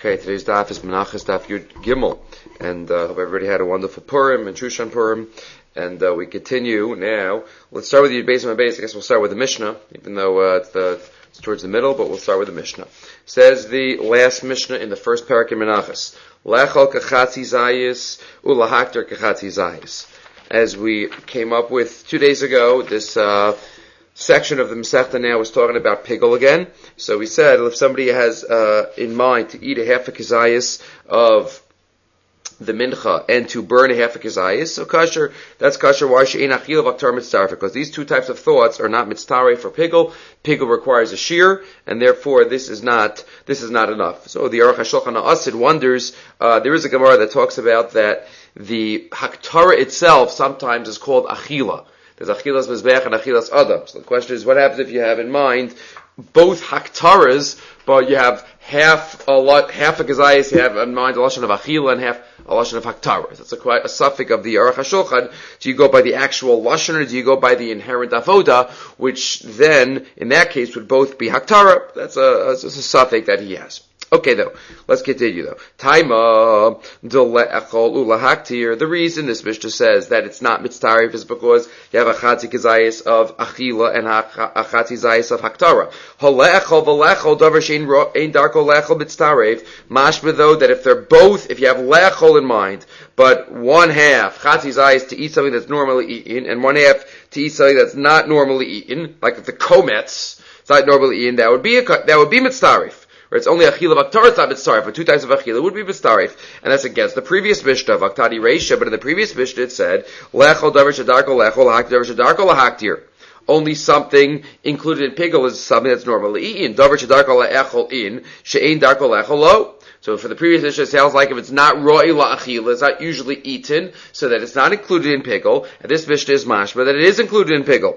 Okay, today's daf is Menachos daf Yud Gimel, and hope everybody had a wonderful Purim and Shushan Purim, and we continue now. Let's start with Yud Beis and Beis. I guess we'll start with the Mishnah, even though it's towards the middle, but we'll start with the Mishnah. Says the last Mishnah in the first parak in Menachos, Lechol kachatzi zayis ulahakter kachatzi zayis. As we came up with 2 days ago, this section of the Masechta now is talking about pigul again. So we said if somebody has in mind to eat a half a kazayas of the mincha and to burn a half a kazayas, so kasher, that's kasher. Why she'ein achil v'aktar mitzaref? Because these two types of thoughts are not mitzaref for pigul. Pigul requires a shear, and therefore this is not enough. So the Aruch HaShulchan Asid wonders. There is a Gemara that talks about that the haktara itself sometimes is called achila. There's achilas mizbeach and achilas adam. So the question is, what happens if you have in mind both haktaras, but you have half a kazayas, you have in mind a lashon of achila and half a lashon of haktaras. That's quite a suffix of the Aruch HaShulchan. Do you go by the actual lashon or do you go by the inherent avoda, which then, in that case, would both be haktara? That's a suffix that he has. Okay, though, let's continue though. Taima echol ulahaktir. The reason this Mishnah says that it's not mitzaref is because you have a chatzi kazayis of achila and a chatzi zayis of haktara. Halechol v'lechol davar shein darko lechol mitzaref. Mashma though that if you have lechol in mind, but one half chatzi zayis to eat something that's normally eaten, and one half to eat something that's not normally eaten, like if the komets, it's not normally eaten, that would be mitzaref. Or it's only achila v'aktar, it's not mitzaref, but two types of achila would be mitzaref. And that's against the previous Mishnah, Vaktadi Reisha, but in the previous Mishnah it said, Lechol davar shedarko lechol, lahaktir davar shedarko lahaktir. Only something included in pigul is something that's normally eaten. Davar shedarko lechol in, she'ein darko lechol lo. So for the previous Mishnah, it sounds like if it's not roi la'achila, it's not usually eaten, so that it's not included in pigul. And this Mishnah is mashma, that it is included in pigul.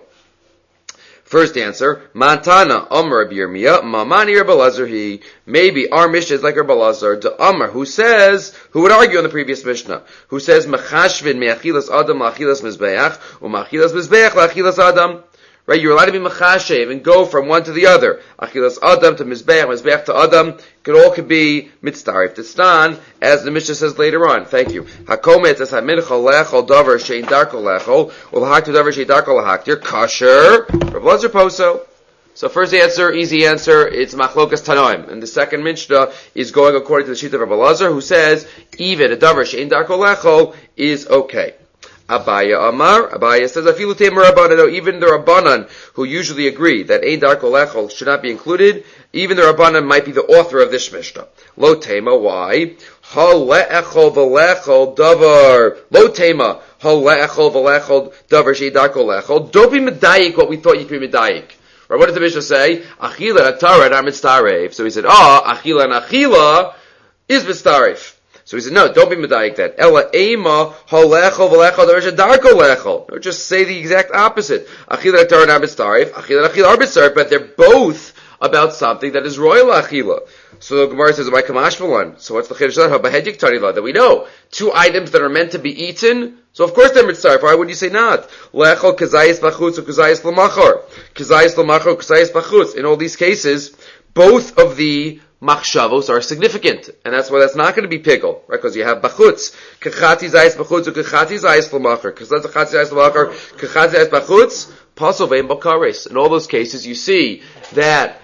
First answer, Mantana, Amr Rabbi Yirmiyah, Mamani Rabbi Elazar he. Maybe our Mishnah is like Rabbi Elazar, to Amr, who would argue on the previous Mishnah, who says, Mechashvin me'achilas adam la'achilas mizbeach, u'ma'achilas mizbeach la'achilas adam. Right, you're allowed to be mechashev and go from one to the other. Achilas adam to mizbeach, mizbeach to adam. Could be mitzaref to stan, as the Mishnah says later on. Thank you. Hakomet es hamincha lechol davar shein darko lechol, ulahaktu davar shein darko lahaktir, kasher, Rav Elazar poso. So first answer, easy answer, it's machlokas tanoim. And the second Mishnah is going according to the sheet of Rav Elazar, who says, even a davar shein darko lechol is okay. Abaya Amar, Abaya says, Afilu Temer Rabbanan, even the Rabbanan, who usually agree that Ein Darko Lechol should not be included, even the Rabbanan might be the author of this Mishnah. Lo Tema, why? Ha Le'echol V'lechol Davar, Lo Tema, Ha Le'echol V'lechol Davar Shei Darko Lechol. Don't be medayik what we thought you'd be medayik. Right, what does the Mishnah say? Achila and Tara and mitzaref. So he said, Achila and Achila is mitzaref. So he said, no, don't be medayik that. Ela ema halechol v'lechol davar shedarko lechol. No, just say the exact opposite. Achila Torah and mitzaref, achila and achila are mitzaref, but they're both about something that is royal achila. So the Gemara says, "Why kamash v'lan?" So what's the chiddush of bahedzik tarila that we know? Two items that are meant to be eaten. So of course they're mitzaref. Why would you say not? Lechol kazayis bachutz or kazayis l'machor, kazayis l'machor, kazayis bachutz. In all these cases, both of the machshavos are significant, and that's why that's not going to be pigul, right? Because you have bachutz, kachati zayis bachutz, or kachati zayis l'machar, kachati zayis l'machar, kachati zayis bachutz, pasol ve'im bakares. In all those cases, you see that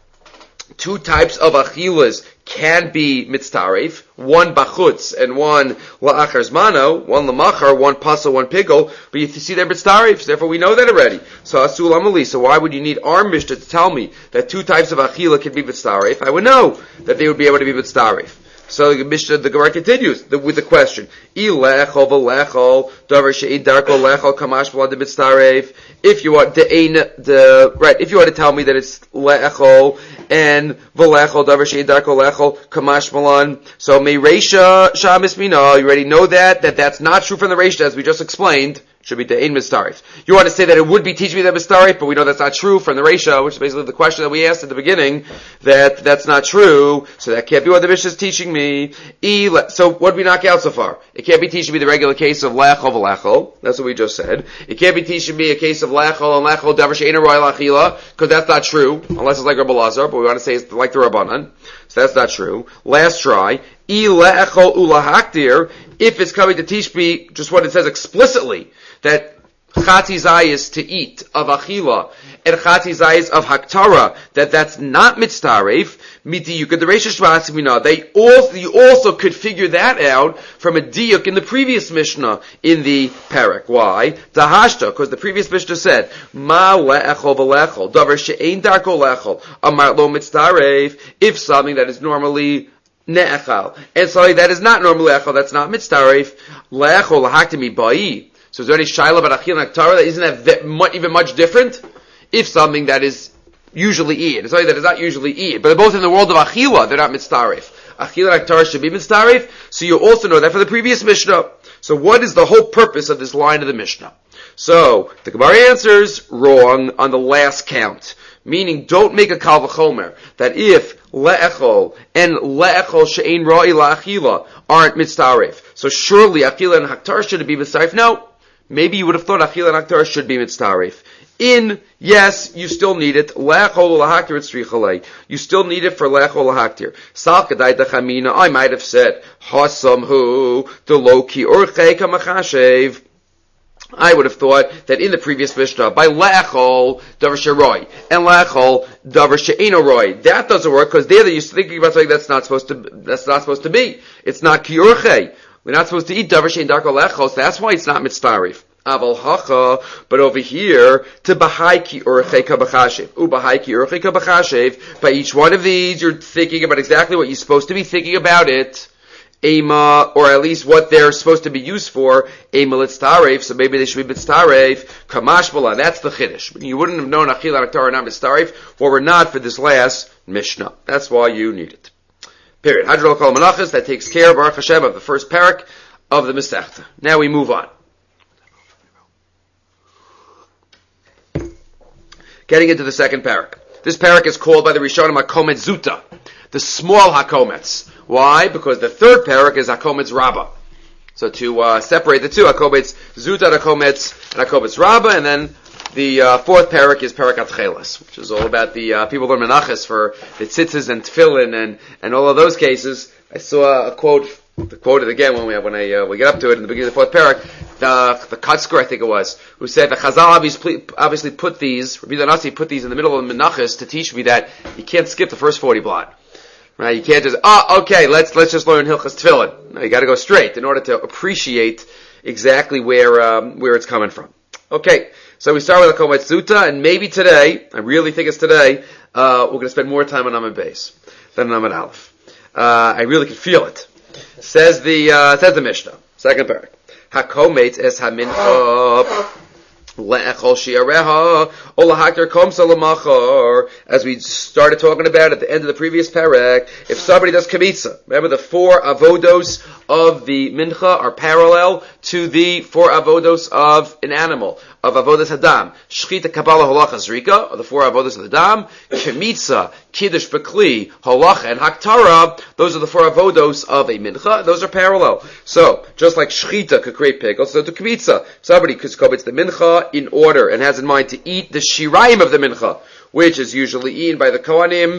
two types of achilas can be mitztaref, one bachutz and one la'achar zmano, one l'machar, one pasol, one pigul, but you see they're mitztaref, therefore we know that already. So asul amali, so why would you need our Mishnah to tell me that two types of achila can be mitztaref? I would know that they would be able to be mitztaref. So the Mishnah, the Gemara continues with the question: Ilechol v'lechol davar she'ein darko lechol kamash v'lad mitztaref. If you want if you want to tell me that it's lechol and v'lechol davar she'ein darko lechol kamash v'lan, so may reisha shamis mina. You already know that's not true from the reisha as we just explained. should be de'ein mitzarif. You want to say that it would be teaching me that mitzarif, but we know that's not true from the Reisha, which is basically the question that we asked at the beginning, that that's not true, so that can't be what the Mishnah is teaching me. So what did we knock out so far? It can't be teaching me the regular case of lechol v'lechol. That's what we just said. It can't be teaching me a case of lechol and lechol davar she'eino roy lachila, because that's not true, unless it's like Rabbi Lazar, but we want to say it's like the Rabbanan. So that's not true. Last try. Lechol ulahaktir, if it's coming to teach me just what it says explicitly, that chatizai is to eat of achila, and chatizai is of haktara, that's not mitztaref, you also could figure that out from a diuk in the previous Mishnah in the parak. Why? Tahashta, because the previous Mishnah said, Ma le'echol v'lechol, davar she'ein darko lechol, amar lo mitztaref, if something that is normally ne'echal, and something that is not normally echal, that's not mitztaref, le'echol lahaktimi ba'i. So is there any shaila about achil and haktara that isn't that even much different? If something that is usually eaten, something that is not usually eaten, but they're both in the world of achila, they're not mitztaref. Achil and haktara should be mitztaref, so you also know that for the previous Mishnah. So what is the whole purpose of this line of the Mishnah? So, the Gemara answers wrong on the last count. Meaning, don't make a kal v'chomer, that if le'echol and le'echol she'ein ra'i la'achila aren't mitztaref, so surely achila and haktara should be mitztaref. No. Maybe you would have thought achila and haktara should be mitztaref. Yes, you still need it. Le'echol lahaktir tzrichalei. You still need it for le'echol lahaktir. Sal kadai dachamina, I might have said, hasamhu, delo ki orchei kamachashev. I would have thought that in the previous Mishnah, by le'echol, davar she'roi, and le'echol, davar she'eino roi. That doesn't work, because there you're thinking about something that's not supposed to be. It's not ki orchei. We're not supposed to eat davar she'ein darko le'echol, so that's why it's not mitztarif. Aval hacha, but over here, to bahai ki urchei kabachashev. Bahai ki urchei kabachashev. By each one of these, you're thinking about exactly what you're supposed to be thinking about it. Ema, or at least what they're supposed to be used for. Ema litztaref, so maybe they should be mitztaref. Kamash bala, that's the chiddush. You wouldn't have known achil and haktara not mitztaref, or were not for this last Mishnah. That's why you need it. Period. Hadrol kol menachas, that takes care, Baruch Hashem, of the first parak of the Masechta. Now we move on. Getting into the second parak. This parak is called by the Rishonim Hakomet Zuta, the small Hakomets. Why? Because the third parak is Hakometz Rabbah. So to separate the two, Hakometz Zuta, Hakometz, and Hakometz Rabbah, and then the fourth parak is Parak Atcheles, which is all about the people learn Menachos for the tzitzis and tefillin and all of those cases. I saw a quote. Quoted again when we get up to it in the beginning of the fourth parak, the Katzker, I think it was, who said the Chazal obviously put these, Rabbi Danasi put these in the middle of the Menachos to teach me that you can't skip the first 40 blot. Right? You can't just, okay, let's just learn Hilchas Tefillin. No, you gotta go straight in order to appreciate exactly where it's coming from. Okay, so we start with the Hakomet Zuta, and maybe today, I really think it's today, we're gonna spend more time on Amud Beis than on Amud Aleph. I really can feel it. Says the Mishnah, second parak. Hakomet es hamincha le'echol shi'areha o lahakir komsa l'machar. As we started talking about at the end of the previous parak, if somebody does kamitza, remember the 4 avodos of the mincha are parallel to the 4 avodos of an animal, of avodas hadam. Shchita, kabbalah, halacha, zrika are the 4 avodos of the dam. Kamitza, kiddush, bekli, halacha, and haktara, those are the 4 avodos of a mincha. Those are parallel. So, just like shchita could create pickles, so to kamitza, somebody could commit the mincha in order and has in mind to eat the shirayim of the mincha, which is usually eaten by the kohanim.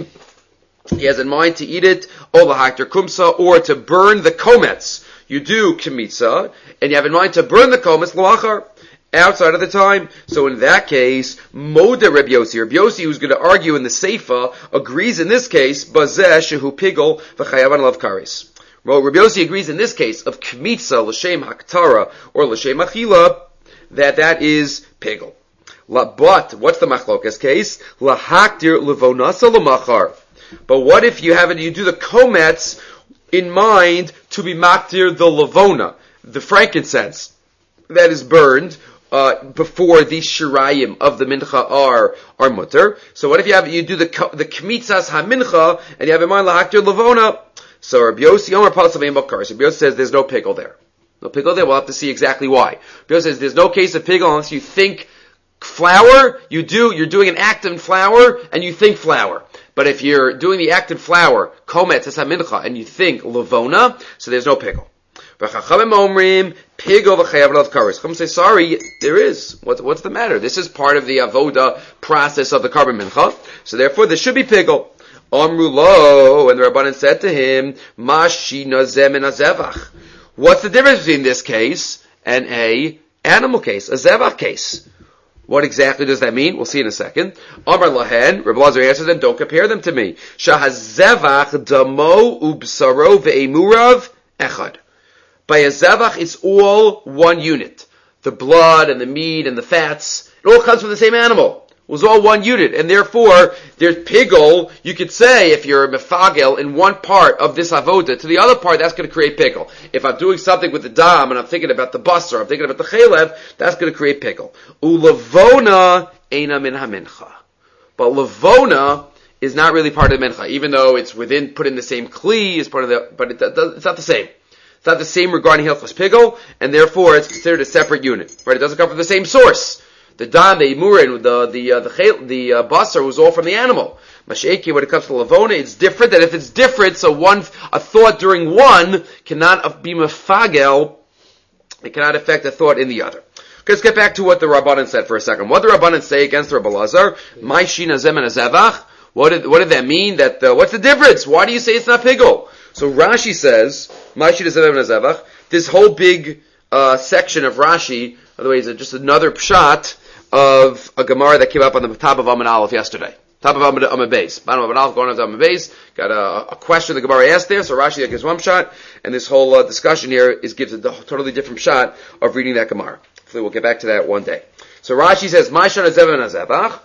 He has in mind to eat it, or lahaktir kumsa, or to burn the komets. You do kamitza, and you have in mind to burn the komets l'achar, outside of the time. So in that case, Moda Reb Yossi, who's going to argue in the Seifa, agrees in this case, Bazeh shehu pigel v'chayavan lav karis. Well, Reb Yossi agrees in this case of kamitza l'shem haktara or l'shem achila, that is pigel. But what's the machlokas case? Lahaktir levonasa l'machar. But what if you do the komets in mind to be maktir the levona, the frankincense that is burned before the shirayim of the mincha are mutter? So what if you do the kmitzas ha-mincha and you have in mind lahaktir levona? So Rabbi Yossi Omer Pasav Ein Bakar. So Rabbi Yossi says there's no pickle there. No pigel there. We'll have to see exactly why. Rabbi says there's no case of pigel unless you think flour. You're doing an act in flour and you think flour. But if you're doing the act in flour, kometz mincha, and you think lavona, so there's no pigel. Chacham say, sorry, there is. What's the matter? This is part of the avoda process of the carbon mincha, so therefore there should be pigel. Amru lo, and the Rabbanan said to him, Mashi nazem and azevach. What's the difference between this case and a animal case, a zevach case? What exactly does that mean? We'll see in a second. Amar lahen, Rabbi Lazar answers, then don't compare them to me. Shahazevach damo ubsaro ve'emurav echad. By a zevach, it's all one unit. The blood and the meat and the fats, it all comes from the same animal. It was all one unit, and therefore, there's pigel. You could say, if you're a mefagel in one part of this avoda to the other part, that's going to create pigel. If I'm doing something with the dam, and I'm thinking about the basar, I'm thinking about the chalev, that's going to create pigel. Ulavona eina min hamincha. But lavona is not really part of the mincha, even though it's put in the same kli, it's part of but it's not the same. It's not the same regarding hilchos pigel, and therefore it's considered a separate unit. Right? It doesn't come from the same source. The dam, the imurin, the basar was all from the animal. Mash'eki, when it comes to lavona, it's different. And if it's different, so a thought during one cannot be mefagel. It cannot affect a thought in the other. Okay, let's get back to what the Rabbanan said for a second. What did the Rabbanan say against Rabbi Lazar? My shina zem and azevach. What did that mean? What's the difference? Why do you say it's not pigel? So Rashi says, my shina zem and azevach. This whole big section of Rashi, by the way, is just another pshat of a Gemara that came up on the top of Amud Aleph yesterday. Top of Amud Beis. Bottom of Amud Aleph, going on to Amud Beis. Got a question the Gemara asked there, so Rashi gives one shot, and this whole discussion here gives a totally different shot of reading that Gemara. Hopefully we'll get back to that one day. So Rashi says, Ma shana zeven azevach.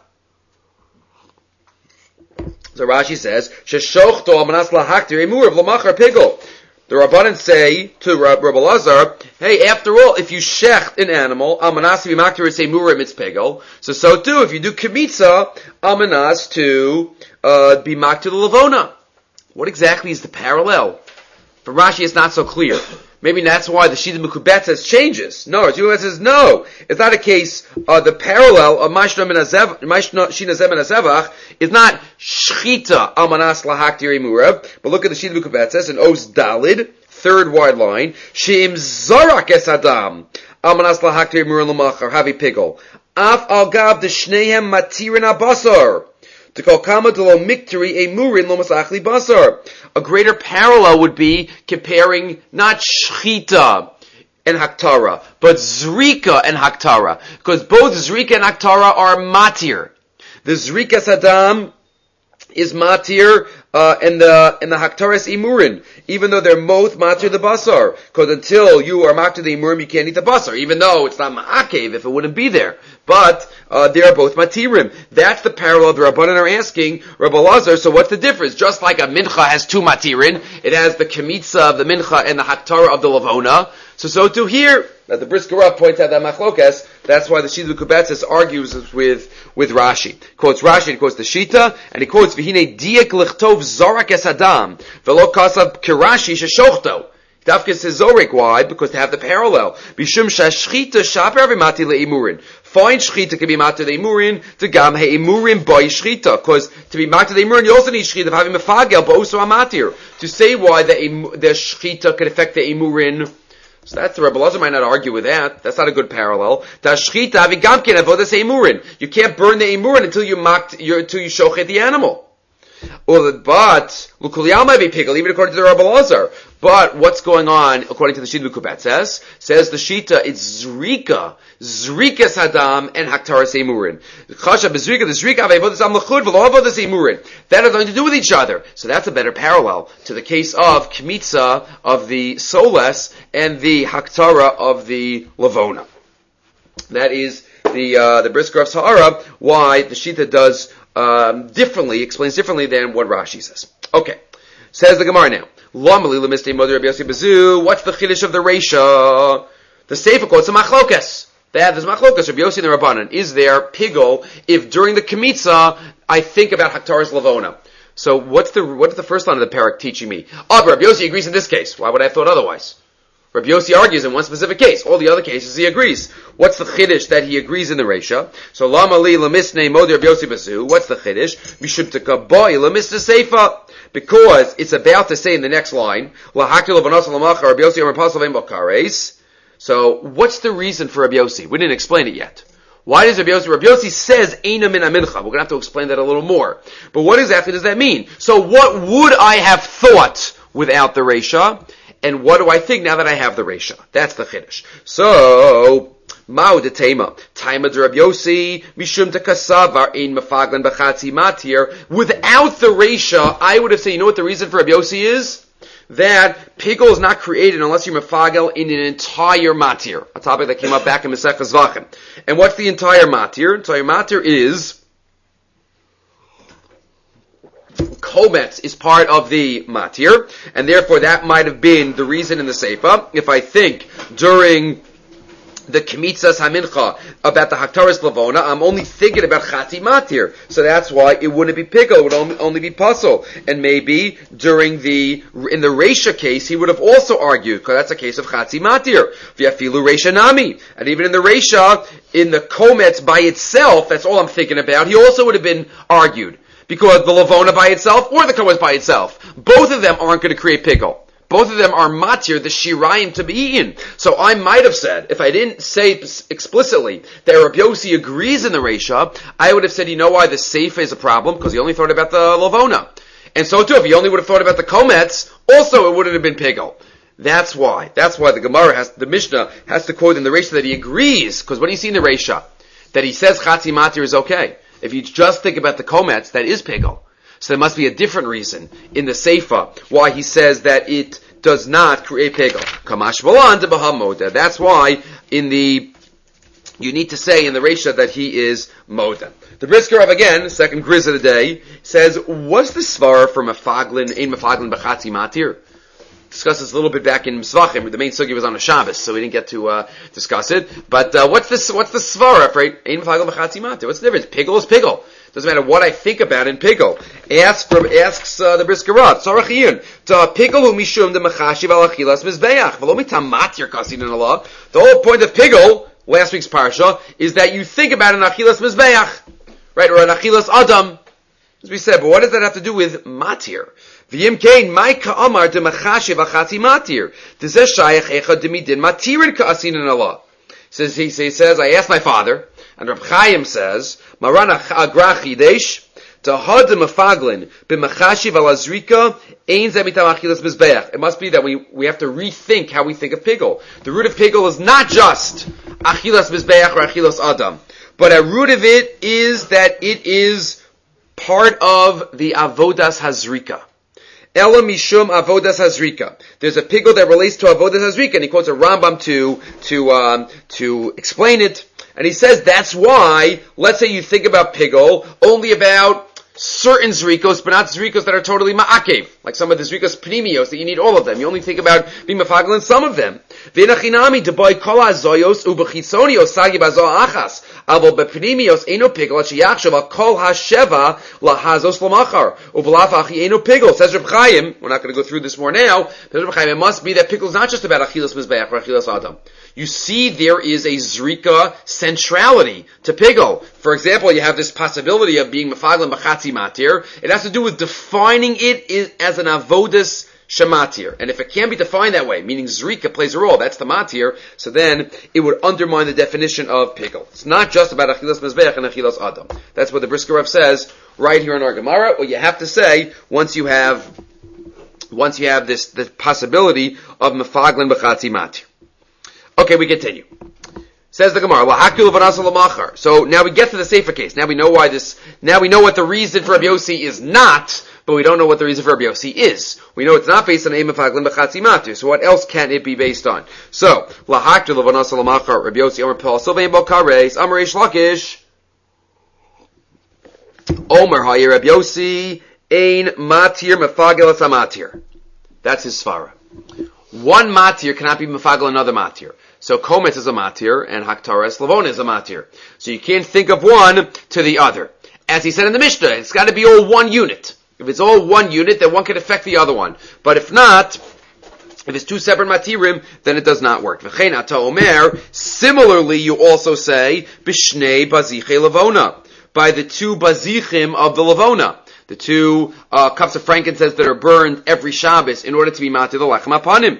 So Rashi says, Sheshochto amanas lahaktir emur of lamachar pigel. The Rabbanan say to Rabbi Lazar, hey, after all, if you shecht an animal, amanas v'maktir say murim it's pegel. So too, if you do kemitza, amanas to be maktir the lavona. What exactly is the parallel? For Rashi, it's not so clear. Maybe that's why the Shita Mekubetzes changes. No, Shita says no. It's not a case. The parallel of Mashna Shina Zem and Azevach is not Shchita Amanas Lahaktir Murav. But look at the Shita Mekubetzes in Os Dalid, third wide line. Sheim Zarak Es Adam Amanas Lahaktir Murav Lamachar Havi Pigel Af Al Gab the Shnehem Matirin Abasar. To call kama to lo mikteri a murin lo masachli basar. A greater parallel would be comparing not shchita and haktara, but zrika and haktara, because both zrika and haktara are matir. The zrika sadam is matir, and the haktara is imurin, even though they're both matir the basar. Because until you are matir the imurim, you can't eat the basar, even though it's not ma'akev if it wouldn't be there. But they are both matirim. That's the parallel the Rabbanan are asking Rabbi Lazar. So what's the difference? Just like a mincha has two matirin, it has the kemitza of the mincha and the haktara of the lavona. So too here, that the Brisker Rav points out that machlokas. That's why the Shita Mekubetzes argues with Rashi. Quotes Rashi and quotes the Shita, and he quotes V'hinei diek lichtov zarak es adam velo kasav kirashi sheshochto. Dafka says zorik. Why? Because they have the parallel. Bishum shashchita shaper v'mati leimurin. Fine shchita can be mati leimurin to gam heimurin by shchita. Because to be mati leimurin, you also need shchita of having mefagel, but also a matir. To say why the shchita could affect the emurin. So that's the Rebbe Lazar might not argue with that. That's not a good parallel. You can't burn the emurin until you shochet the animal. But Lukulial might be pigel, even according to the Rebbe Lazar. But what's going on according to the Shita Mekubetzes? Says the Shita, it's Zrika Sadam and Haktaras Emurin. Chasha bezrika, the Zrika avodas am lechud v'lo avodas emurin. That has nothing to do with each other. So that's a better parallel to the case of Kmitza of the Soles and the Haktara of the Lavona. That is the Brisker of Sahara, why the Shita does explains differently than what Rashi says. Okay. Says the Gemara now. What's the chiddush of the Reisha? The Sefer quotes a machlokas. There's machlokas, Rabbi Yossi and the Rabbanan. Is there pigel if during the Kemitza I think about Haktaras Lavona? So what is the first line of the parak teaching me? Rabbi Yossi agrees in this case. Why would I have thought otherwise? Rabbi Yossi argues in one specific case. All the other cases he agrees. What's the chiddush that he agrees in the Reisha? So Lama li lamisnei modi Rabbi Yossi basu. What's the chiddush? Mishum tekaboy lamisna seifa. Because it's about to say in the next line, lahakil levanos lamacha Rabbi Yossi omer pasal vein bakares. So what's the reason for Rabbi Yossi? We didn't explain it yet. Why does Rabbi Yossi says eina min amincha? We're going to have to explain that a little more. But what exactly does that mean? So what would I have thought without the Reisha? And what do I think now that I have the Reisha? That's the Chiddush. So, Mao de Tema. Taima de Rabbi Yossi, Mishum de Kasavar, Ein Mefaglan B'chatzi Matir. Without the Reisha, I would have said, you know what the reason for Rabbi Yossi is? That Pigel is not created unless you're Mefagel in an entire Matir. A topic that came up back in Masechah Zvachim. And what's the entire Matir? Entire Matir is Kometz is part of the matir, and therefore that might have been the reason in the Seifa. If I think during the Kemitzas Hamincha about the Haktaris Lavona, I'm only thinking about Chati Matir. So that's why it wouldn't be Pickle, it would only be Puzzle. And maybe in the Reisha case, he would have also argued, because that's a case of Chati Matir. V'yafilu Reisha Nami. And even in the Reisha, in the Kometz by itself, that's all I'm thinking about, he also would have been argued. Because the Lavona by itself or the Kometz by itself, both of them aren't going to create pickle. Both of them are matir, the shirayim to be eaten. So I might have said, if I didn't say explicitly that Rabbi Yossi agrees in the Reisha, I would have said, you know why the Seifa is a problem? Because he only thought about the Lavona. And so too, if he only would have thought about the Kometz, also it wouldn't have been pickle. That's why the Gemara the Mishnah has to quote in the Reisha that he agrees, because what do you see in the Reisha? That he says Chatzi Matir is okay. If you just think about the Kometz, that is Pigel. So there must be a different reason in the Seifa why he says that it does not create Pigel. Kamash Balan de Bahamoda. That's why you need to say in the Reisha that he is Moda. The Brisker Rav again, second Grizz of the day, says, what's the Svara for Mefaglin, Ein Mefaglin B'chatzi Matir? Discussed this a little bit back in Misvachim. The main sugi was on a Shabbos, so we didn't get to discuss it. But what's the svara for Ein Mefagel B'chatzi Matir? What's the difference? Pigel is pigel. Doesn't matter what I think about in pigel. Asks the Brisker Rav. Tzarachiyun to pigel hu mishum de mechashiv al achilas mizbeach v'lo mitam matir kasin in Allah. The whole point of pigel, last week's parsha, is that you think about an achilas mizbeach, right, or an achilas adam, as we said. But what does that have to do with matir? V'yim kein, mai ka'amar de mechashiv achati matir. D'zeh shayach echad demidin matirin ka'asin in Allah. He says, I asked my father, and Reb Chaim says, Marana agra chidesh, tahad de mefaglin, b'mechashiv al azrika, ein zeh mitam achilas mizbeach. It must be that we have to rethink how we think of pigel. The root of pigel is not just achilas mizbeach or achilas adam, but a root of it is that it is part of the avodas hazrika. Ela mishum avodas hazrika. There's a pigel that relates to avodas hazrika, and he quotes a Rambam to explain it. And he says that's why, let's say you think about pigel only about certain zrikos, but not zrikos that are totally ma'akev. Like some of the zrikos pnimios that you need all of them. You only think about being mafagel in some of them. V'nachinami deboy kol hazoyos u'b'chitzonios sagi bazo achas. Avo b'pnimios eno pigel at sheyachshav al kol hasheva lahazos lamachar. U'v'laf achi eno pigel. Says Reb Chaim, we're not going to go through this more now, but Reb Chaim, it must be that pigel is not just about achilas mizbeach or achilas adam. You see there is a zrika centrality to pigel. For example, you have this possibility of being mafagel and b'chatzi matir. It has to do with defining it as an avodas shematir. And if it can't be defined that way, meaning zrika plays a role, that's the matir, so then it would undermine the definition of pigel. It's not just about achilas mizbeach and achilas adam. That's what the Brisker Rav says right here in our Gemara. What you have to say once you have the possibility of mafagel and b'chatzi matir. Okay, we continue. Says the Gemara, so now we get to the Seifa case. Now we know what the reason for Rabbi Yossi is not, but we don't know what the reason for Rabbi Yossi is. We know it's not based on Ein Mefaglim B'chatzi Matir, so what else can it be based on? So, Rabbi Yossi Omer Paul Sylvain Bokares, Amar Reish Lakish, Omer Hayir Rabbi Yossi, Ein Matir Mefagel Matir. That's his svara. One matir cannot be mefagel another matir. So Kometz is a matir, and Haktares Lavona is a matir. So you can't think of one to the other. As he said in the Mishnah, it's got to be all one unit. If it's all one unit, then one can affect the other one. But if not, If it's two separate matirim, then it does not work. V'chein ata omer, similarly you also say, b'shnei baziche lavona, by the two bazichim of the lavona. The two cups of frankincense that are burned every Shabbos in order to be matir the lechem apanim.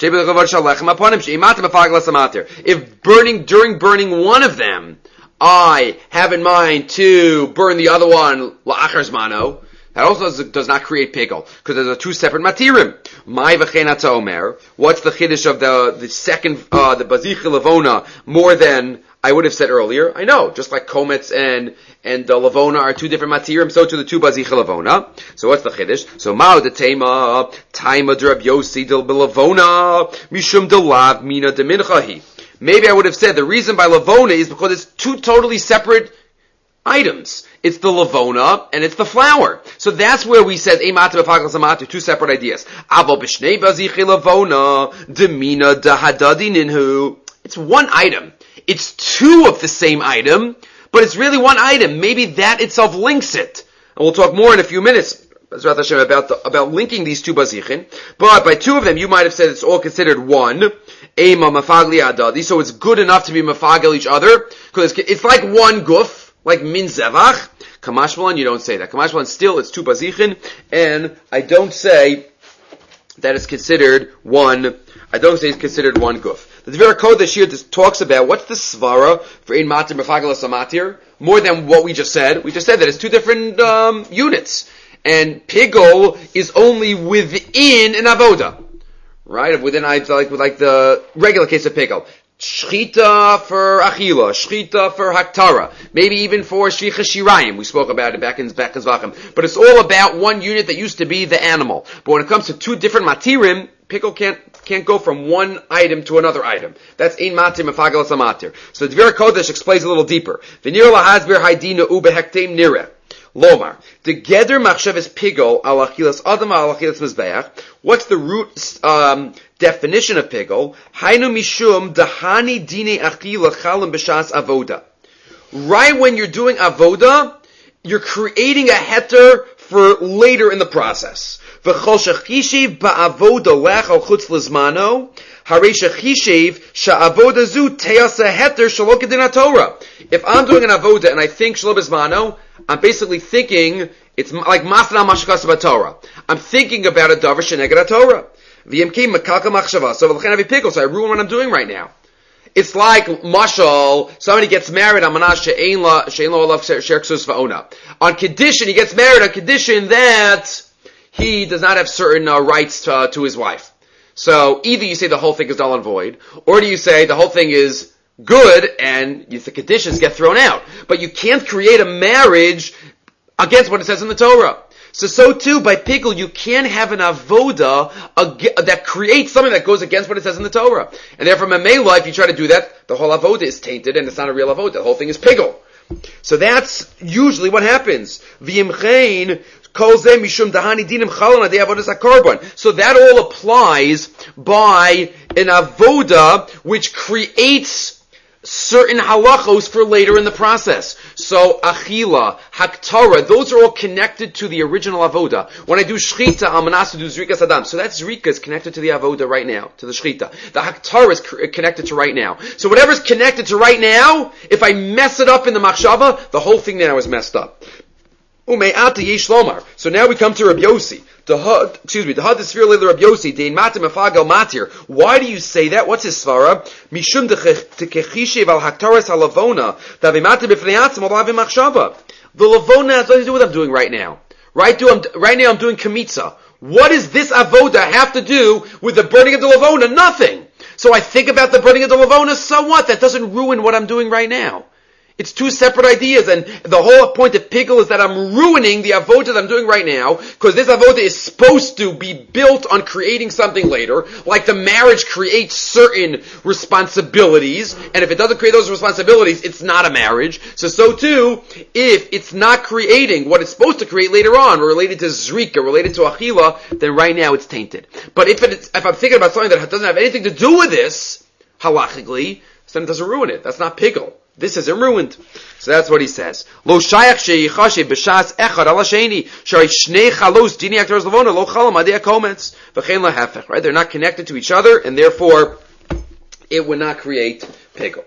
If during burning one of them, I have in mind to burn the other one la'achar zmano, that also does not create pigel, because there's a two separate matirim. My v'chein omer. What's the chiddush of the second, the bazich lavona, more than I would have said earlier? I know, just like komets and lavona are two different matirim, so to the two bazich lavona. So what's the chiddush? So ma'od the tema d'Rab Yossi del belavona mishum delav mina de minchahi. Maybe I would have said the reason by lavona is because it's two totally separate items. It's the lavona and it's the flour. So that's where we said two separate ideas. It's one item. It's two of the same item, but it's really one item. Maybe that itself links it. And we'll talk more in a few minutes about linking these two bazichin. But by two of them, you might have said it's all considered one. Ema mafagli adadi. So it's good enough to be mafagel each other, because it's like one guf, like min zevach. Kamashmalan, you don't say that. Kamashmalan, still, it's two bazichin, and I don't say that it's considered one. I don't say it's considered one guf. The Dvir Kodesh here talks about what's the svara for ein matir mefagel asamatir, more than what we just said. We just said that it's two different units, and pigel is only within an avoda, right? Within like the regular case of pigel. Shchita for achila, shchita for haktara, maybe even for shvicha shirayim. We spoke about it back in Zvachim. But it's all about one unit that used to be the animal. But when it comes to two different matirim, pickle can't go from one item to another item. That's ein matir mefagel asamatir. So the Dvir Kodesh explains a little deeper. V'nir lahazbir haydina ubehektem nireh. Lomar. The geder machshavas pigel al achilas adam al achilas mizbeach. What's the root definition of pigel? Hainu mishum dahani dine achila chalim b'shas avoda. Right when you're doing avoda, you're creating a heter for later in the process. V'chol shechishiv ba'avoda lech al chutz lizmano. Harei shechishiv sha'avoda zu te'asa heter shelo kedin haTorah. If I'm doing an avoda and I think shelo b'zmano, I'm basically thinking, it's like masna mashkas b'Torah. I'm thinking about a davar sheneged haTorah. V'yemkim mekalka machshava. So v'lechen avi pigel. So I ruin what I'm doing right now. It's like mashal. Somebody gets married on manash she'ein lo olav sherksus va'ona. On condition, he gets married on condition that he does not have certain rights to his wife. So either you say the whole thing is null and void, or do you say the whole thing is good and the conditions get thrown out. But you can't create a marriage against what it says in the Torah. So too, by pigel, you can't have an avoda that creates something that goes against what it says in the Torah. And therefore, memela, if you try to do that, the whole avoda is tainted and it's not a real avoda. The whole thing is pigel. So that's usually what happens. V'yimchein kol zeh mishum dahani dinim chalon adei avodas hakorban. So that all applies by an avoda which creates certain halachos for later in the process. So achila, haktara, those are all connected to the original avoda. When I do shchita, I'm asked to do zrikas adam. So that zrika is connected to the avoda right now, to the shchita. The haktara is connected to right now. So whatever's connected to right now, if I mess it up in the machshava, the whole thing now is messed up. Ume'ata yesh lomar. So now we come to Rabbi Yossi. The had the Rabbi Yossi, dein matir mefagel matir. Why do you say that? What's his svara? Mishum tekechishev al haktaras halavona davi matir b'fnei atzim al lavi machshava. The lavona has nothing to do with what I'm doing right now. Right now I'm doing kamitza. What does this avoda have to do with the burning of the lavona? Nothing. So I think about the burning of the lavona, so what? That doesn't ruin what I'm doing right now. It's two separate ideas, and the whole point of pigel is that I'm ruining the avodah that I'm doing right now, because this avodah is supposed to be built on creating something later, like the marriage creates certain responsibilities, and if it doesn't create those responsibilities, it's not a marriage. So too, if it's not creating what it's supposed to create later on, related to zrika, related to achila, then right now it's tainted. But if I'm thinking about something that doesn't have anything to do with this, halachically, then it doesn't ruin it. That's not pigel. This isn't ruined. So that's what he says. Lo shayach sheyichashe b'shas echad ala sheni shari shnei chalos dini aktoros levona lo chalam adei hakometz v'chein lahafech. Right? They're not connected to each other, and therefore it would not create pickle.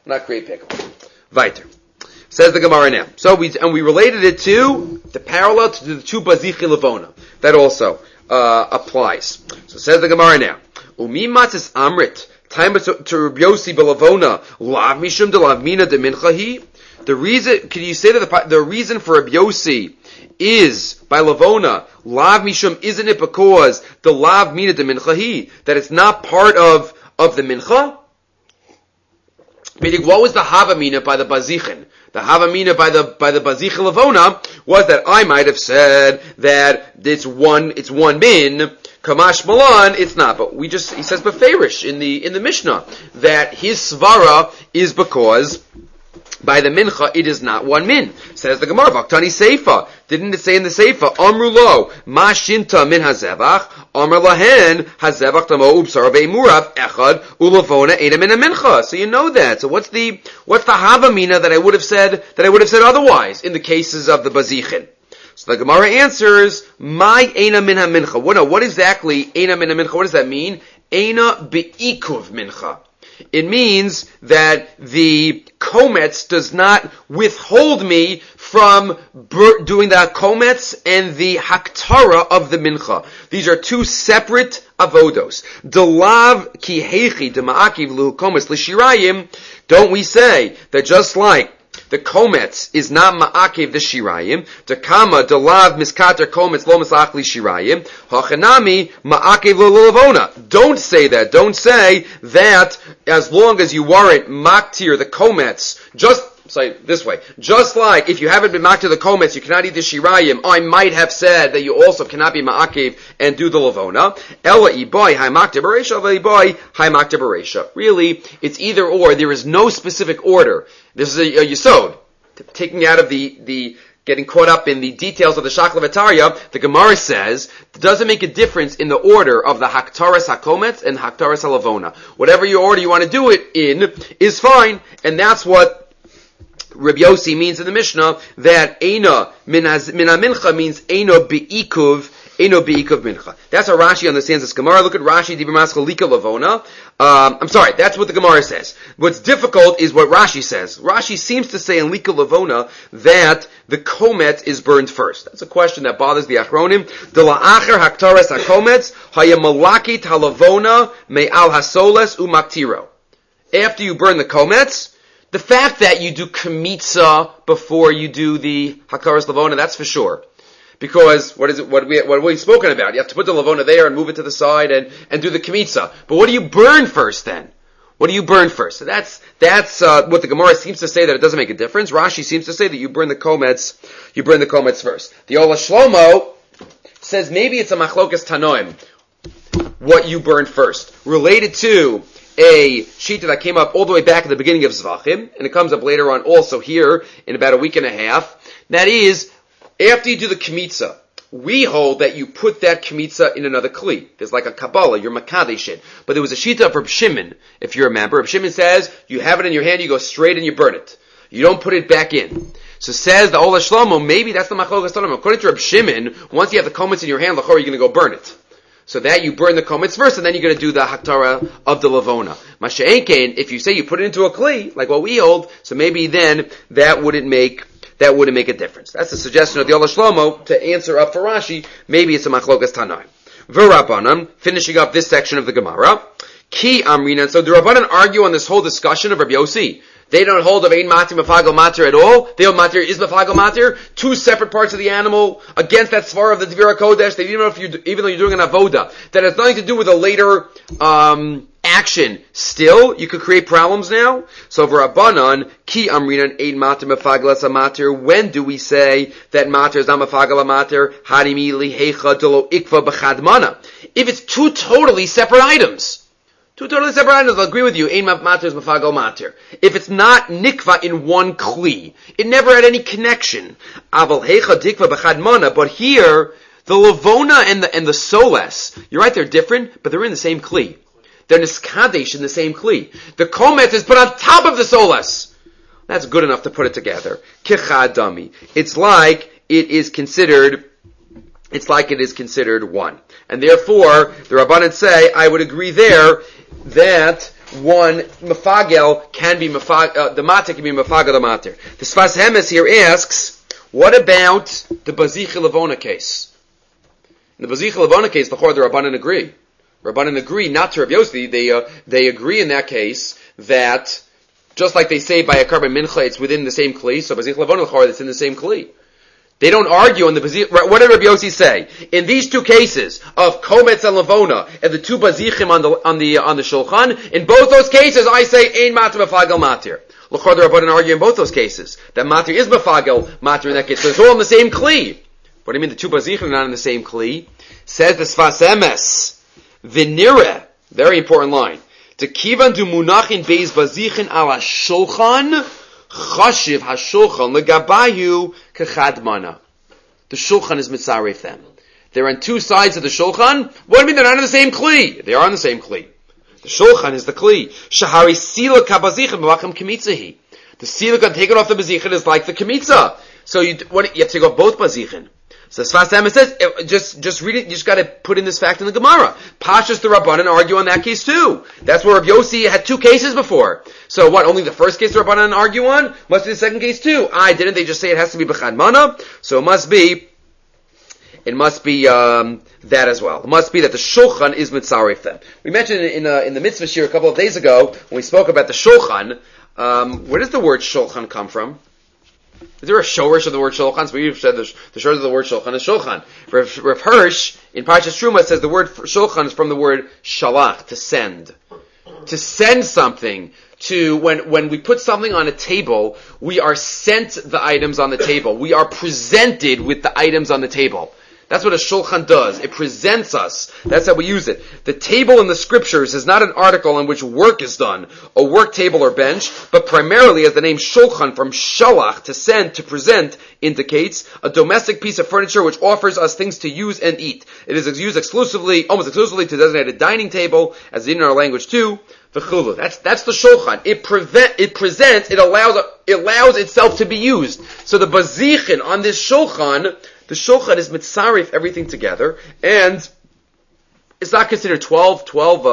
Weiter. Says the Gemara now. So we related it to the parallel to the two bazichi levona. That also applies. So says the Gemara now. Umi matzis amrit. Time to Rabbi Yossi belavona lav mishum de lav mina de minchahi. The reason, can you say that the reason for Rabbi Yossi is by lavona lav mishum? Isn't it because the lav mina de minchahi that it's not part of the mincha? Meaning, what was the havamina by the bazichin? The havamina by the bazichin lavona was that I might have said that it's one min. Kamash Malan, it's not. But he says beferish in the Mishnah that his svara is because by the mincha it is not one min. Says the Gemara, Vaktani Seifa. Didn't it say in the Seifa, Amru lo, ma shinta min hazevach, Amr lahen, hazevach tamo ubsar ve'imurav, echad, ulavona eda min mincha. So you know that. So what's the havamina that I would have said otherwise in the cases of the bazichin? So the Gemara answers, my eina min ha-mincha. What exactly eina min ha-mincha? What does that mean? Eina be'ikuv mincha. It means that the kometz does not withhold me from doing the kometz and the haktara of the mincha. These are two separate avodos. Delav ki hechi de ma'akiv lu kometz l'shirayim. Don't we say that just like the kometz is not ma'akev the shirayim, the kama delav miskater kometz lo misachli shirayim, hachanami ma'akev lo lavona. Don't say that. Don't say that as long as you weren't maktir the kometz, say this way. Just like if you haven't been maktir the kometz, you cannot eat the shirayim. I might have said that you also cannot be ma'akev and do the lavona. Ela iboy hai maktir bereisha, ela iboy hai maktir bereisha. Really, it's either or. There is no specific order. This is a yesod. Taking out of the getting caught up in the details of the Shakla V'Tarya, the Gemara says, it doesn't make a difference in the order of the Haktaras HaKometz and Haktaras HaLavona. Whatever your order you want to do it in is fine, and that's what Rabbi Yossi means in the Mishnah, that Eina min ha-mincha means Eino be'ikuv mincha. That's how Rashi understands this Gemara. Look at Rashi, Dibur Maskal Lika Lavona. I'm sorry, that's what the Gemara says. What's difficult is what Rashi says. Rashi seems to say in Lika Lavona that the kometz is burned first. That's a question that bothers the Achronim. De la'acher haktares hakometz hayamalakit halavona me'al hasoles umaktiro. After you burn the kometz, the fact that you do kamitza before you do the hakaras lavona, that's for sure. Because what are we spoken about? You have to put the lavona there and move it to the side and do the kamitza. But what do you burn first then? What do you burn first? So that's what the Gemara seems to say, that it doesn't make a difference. Rashi seems to say that you burn the kometz first. The Ola Shlomo says maybe it's a machlokas tanoim, what you burn first, related to a shita that came up all the way back at the beginning of Zvachim, and it comes up later on also here in about a week and a half. That is, after you do the kmitza, we hold that you put that kmitza in another kli. There's like a Kabbalah, you're makadesh it. But there was a shita of Reb Shimon, if you remember. Reb Shimon says, you have it in your hand, you go straight and you burn it. You don't put it back in. So says the Ola Shlomo, maybe that's the machlokas tanoim. According to Reb Shimon, once you have the kometz in your hand, l'chor, you're going to go burn it. So that you burn the kometz first, and then you're going to do the haktara of the lavona. Masha'enkein, if you say you put it into a kli, like what we hold, so maybe then that wouldn't make a difference. That's the suggestion of the Ola Shlomo to answer up for Rashi. Maybe it's a machlokas tanaim. V'Rabbanan, finishing up this section of the Gemara. Ki amrinan. So the Rabbanan argue on this whole discussion of Rabbi Yossi. They don't hold of ein matir mefagel matir at all. They hold matir is mefagel matir. Two separate parts of the animal against that svara of the Dvira Kodesh. They even though you're doing an avoda that has nothing to do with a later action, still you could create problems now. So v'Rabbanan ki amrinan ein matir mefagel as matir. When do we say that matir is not mefagel matir? Hadimi lihecha delo ikva b'chadmana. If it's two totally separate items. Two totally separate items, I'll agree with you. Ein matir is mafagel matir. If it's not nikva in one kli, it never had any connection. Aval hecha dikva b'chadmana. But here, the lavona and the soles, you're right, they're different, but they're in the same kli. They're niskadesh in the same kli. The kometz is put on top of the soles. That's good enough to put it together. Kichadami. It's like it is considered one. And therefore, the Rabbanan say, I would agree there that one mafagel can be the mater can be mafagel the mater. The Sfas Hemes here asks, what about the Bazich Levona case? In the Bazich Levona case, the Rabbanan agree. Rabbanan agree not to Rav Yossi. They agree in that case that just like they say by a carbon mincha, it's within the same kli. So Bazich Levona it's in the same kli. They don't argue on the Bazich. What did Rav Yossi say? In these two cases of Kometz and Levona and the two Bazichim on the Shulchan, in both those cases I say Ein Mater Mefagel Matir. L'chor the Rabbanan argue in both those cases that Matir is Mefagel Matir in that case. So it's all in the same kli. What do you mean the two Bazichim are not in the same kli? Says the Sfas Emes, V'nireh, very important line. To kivan du munachin beis bazichen ala shulchan, chashiv ha-shulchan legabayu kechadmana. The shulchan is mitzaref them. They're on two sides of the shulchan. What do you mean they're not in the same kli? They are in the same kli. The shulchan is the kli. Shahari sila kabazichen b'vacham kemitzahi. The sila taken off the bazichen is like the kemitza. So you have to take off both bazichen. So Sfas Emes says, just read it, you just gotta put in this fact in the Gemara. Pashas the Rabbanan argue on that case too. That's where Rav Yossi had two cases before. So what, only the first case the Rabbanan argue on? Must be the second case too. Didn't they just say it has to be B'chad Mana? So it must be that as well. It must be that the Shulchan is Mitzaref them. We mentioned in the Mitzvah Shir a couple of days ago, when we spoke about the Shulchan, where does the word Shulchan come from? Is there a shorish of the word shulchan? So we've said the shorish of the word shulchan is shulchan. Rav Hirsch in Parshas Truma says the word shulchan is from the word shalach, to send. To send something. When we put something on a table, we are sent the items on the table. We are presented with the items on the table. That's what a shulchan does. It presents us. That's how we use it. The table in the scriptures is not an article on which work is done, a work table or bench, but primarily, as the name shulchan from shalach, to send, to present, indicates, a domestic piece of furniture which offers us things to use and eat. It is used almost exclusively to designate a dining table, as in our language too, v'chulu. That's the shulchan. It presents, it allows itself to be used. So the bazichin on this shulchan, the shulchan is mitzaref everything together, and it's not considered 12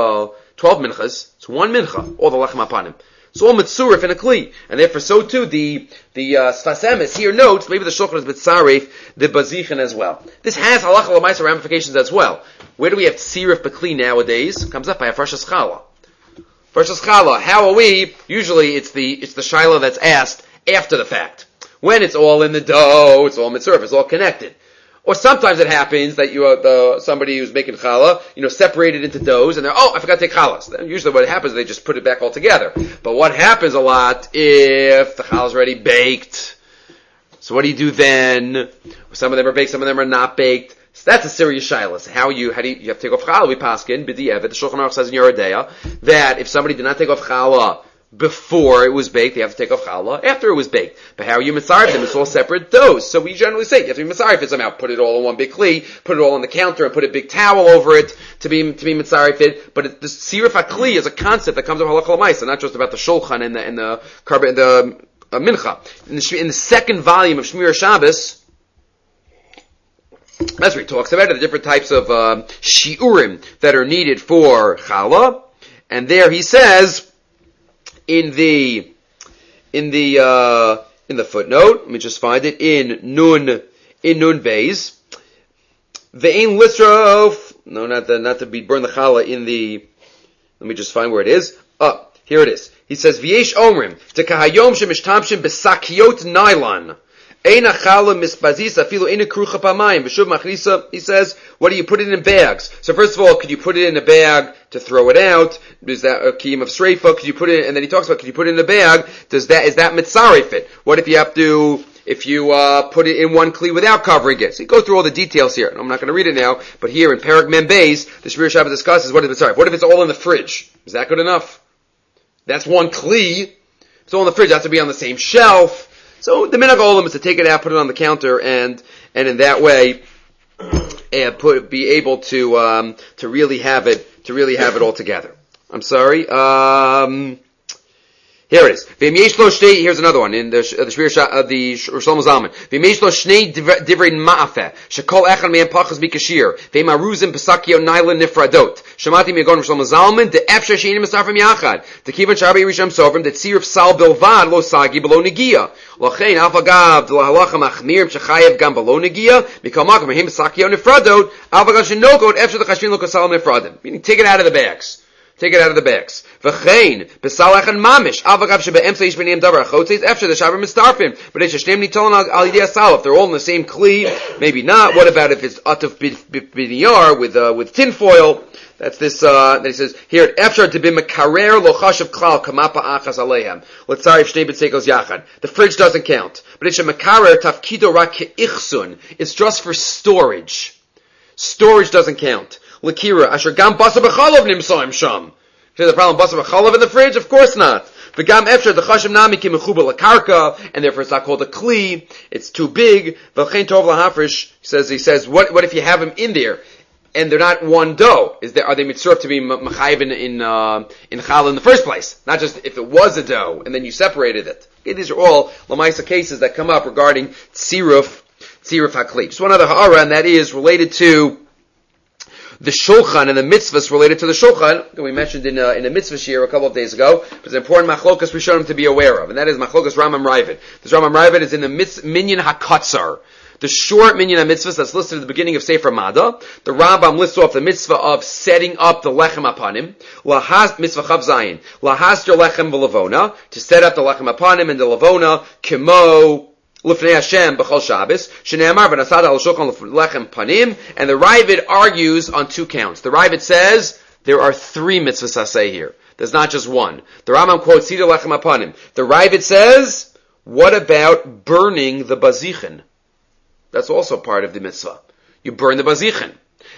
minchas. It's one mincha, all the lechem apanim. It's all mitzuref in a kli, and therefore so too the Sfas Emes here notes maybe the shulchan is mitzaref the bazichin as well. This has halacha l'maisa ramifications as well. Where do we have tzirif b'kli nowadays? Comes up by a farshas chala. Farshas chala. How are we? Usually it's the shaila that's asked after the fact. When it's all in the dough, it's all mitzvah, it's all connected. Or sometimes it happens that somebody who's making challah, separated into doughs, and I forgot to take challahs. Usually what happens is they just put it back all together. But what happens a lot if the challah's already baked? So what do you do then? Some of them are baked, some of them are not baked. So that's a serious shilas. How do you have to take off challah? We paskin, b'di'evet, the Shulchan Aruch says in Yoreh De'ah, that if somebody did not take off challah before it was baked, they have to take off challah. After it was baked. But how are you mitzaref them? It's all separate doughs. So we generally say, you have to be mitzaref it somehow. Put it all in one big kli, put it all on the counter, and put a big towel over it to be mitzaref it. But the sirif hakli is a concept that comes from halakha l'maisa, not just about the shulchan and the mincha. In the second volume of Shmir Shabbos, that's where he talks about it, the different types of shiurim that are needed for challah. And there he says, in the footnote, let me just find it, in Nun Beis, Ve'ein lisrof, no, not to be burn the challah let me just find where it is. Here it is. He says, V'yesh omrim, tekahayom shemishtamshim besakiot nylon, ein achala mispazis afilu ein krucha pamayim, v'shuv machnisa, he says, what do you put it in bags? So first of all, could you put it in a bag to throw it out? Is that a kiyum of sreifa? Could you put it, and then he talks about, could you put it in a bag? Is that mitzaref it? What if you put it in one kli without covering it? So he goes through all the details here. I'm not going to read it now, but here in Perek Mem Beis, the Shmir Shabbos discusses what is mitzaref. What if it's all in the fridge? Is that good enough? That's one kli. It's all in the fridge. It has to be on the same shelf. So the minhag olam is to take it out, put it on the counter, and in that way, be able to really have it all together. I'm sorry. Here it is. Here's another one in the Shvir the Shlomo Zalman. V'yesh lo shnei divrei ma'afeh shekol echad me'em pachas b'kashir v'maruzim pesakio nylon nifradot. Shamati mi'agon Shlomo Zalman de efsher she'enim esafrim yachad de kivan sharbi risham sofrim de tzirif sal bilvad lo sagi below negia lochein alfagav de lahalacha machmir shechayev gam below negia mikol makom me'em pesakio nifradot alfagav shenokot efsher the chashvin lo kasal nifradim. Meaning take it out of the bags. Take it out of the bags. V'chein b'salach and mamish avagav shebe'emsa ish b'neim davar achotzeis efsher the shaber mistarpim. But it's shneim nitolan al yidei asal. If they're all in the same kli, maybe not. What about if it's atuf b'niyar with tinfoil? That's this. That he says here at efsher to be mekarer lo chashav klal kamapa achas aleihem. Let's say if shnei b'tzekos yachad. The fridge doesn't count, but it's a mekarer tafkido rak keichsun. It's just for storage. Storage doesn't count. Lakira, asher gam basa b'chalav nimsaim sham. Is the problem basa b'chalav in the fridge? Of course not. But gam efsher the chashem nami ki mechuba lakarka, and therefore it's not called a kli. It's too big. V'chein tov lahafresh. He says, what if you have them in there and they're not one dough? Are they mitzvah to be machayiv in challah in the first place? Not just if it was a dough and then you separated it. Okay, these are all lamaisa cases that come up regarding tziruf hakli. Just one other ha'ara, and that is related to the shulchan and the mitzvahs related to the shulchan. We mentioned in a mitzvah shir a couple of days ago. It's an important machlokas we showed him to be aware of, and that is machlokas Rambam Ravid. This Rambam Ravid is in the minyan hakatzar, the short minyan mitzvahs that's listed at the beginning of Sefer Mada. The Rambam lists off the mitzvah of setting up the lechem upon him. Mitzvah chav zayin lahas your lechem v'lavona, to set up the lechem upon him and the lavona kimo L'fnei Hashem b'chol Shabbos, shene'amar v'nasad al shulchan lechem panim, and the Ravid argues on two counts. The Ravid says there are three mitzvahs aseh here. There's not just one. The Rambam quotes Sida lechem panim. The Ravid says, what about burning the bazichin? That's also part of the mitzvah. You burn the bazichin.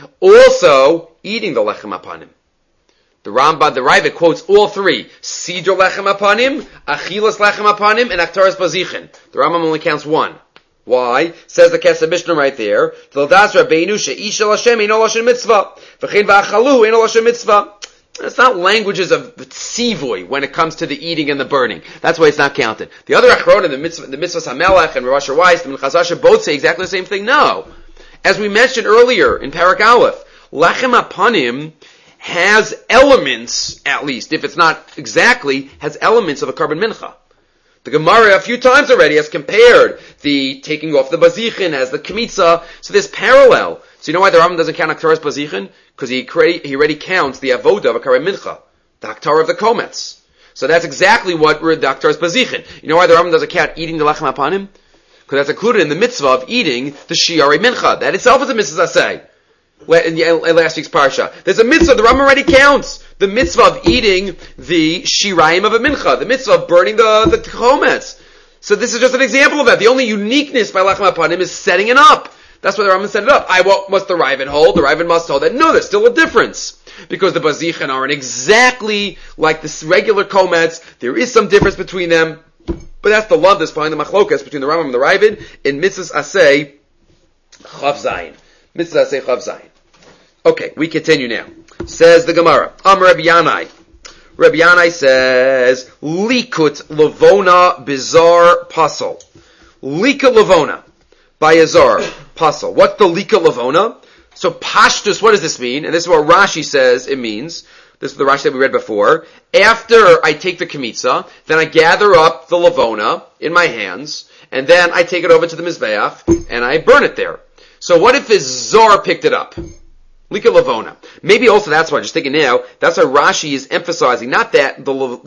Also, eating the lechem panim. The Ravid quotes all three. Sidr lechem apanim, achilas lechem apanim, and aktaras bazichin. The Rambam only counts one. Why? Says the Kesef Mishnah right there. T'lodas Rabbeinu she'ishel Hashem eino lashon mitzvah. V'chein v'achalu eino lashon mitzvah. It's not languages of tzivui when it comes to the eating and the burning. That's why it's not counted. The other achron, the mitzvahs HaMelech and Rosh Hashanah, the Minchas Asher, both say exactly the same thing. No. As we mentioned earlier in Parak Aleph, lechem apanim has elements, at least, if it's not exactly, has elements of a carbon mincha. The Gemara a few times already has compared the taking off the bazichin as the kmitza, so there's parallel. So you know why the Rambam doesn't count Aktaras bazichin? Because he already counts the avoda of a carbon mincha, the Aktar of the komets. So that's exactly what the Aktaras bazichin. You know why the Rambam doesn't count eating the lechem upon him? Because that's included in the mitzvah of eating the shiarei mincha. That itself is a mitzvah aseh. In last week's parsha, there's a mitzvah. The Rambam already counts the mitzvah of eating the shirayim of a mincha, the mitzvah of burning the chometz. So this is just an example of that. The only uniqueness by lechem apanim is setting it up. That's why the Rambam set it up. What must the Ravid hold? The Ravid must hold that no, there's still a difference because the bazichin aren't exactly like the regular chometz. There is some difference between them, but that's the love that's behind the machlokas between the Rambam and the Ravid in mitzvahs aseh chav zayin. Mitzvah aseh chav zayin. Okay, we continue now. Says the Gemara, Rabbi Yanai. Rabbi Yanai says, Likut Levona Bizar Pasal. Lika Levona by Azar Pasal. What's the Lika Levona? So Pashtus, what does this mean? And this is what Rashi says it means. This is the Rashi that we read before. After I take the Kemitza, then I gather up the Levona in my hands, and then I take it over to the Mizbeach, and I burn it there. So what if his Zar picked it up? Lika Lavona. Maybe also that's why, just thinking now, that's why Rashi is emphasizing, not that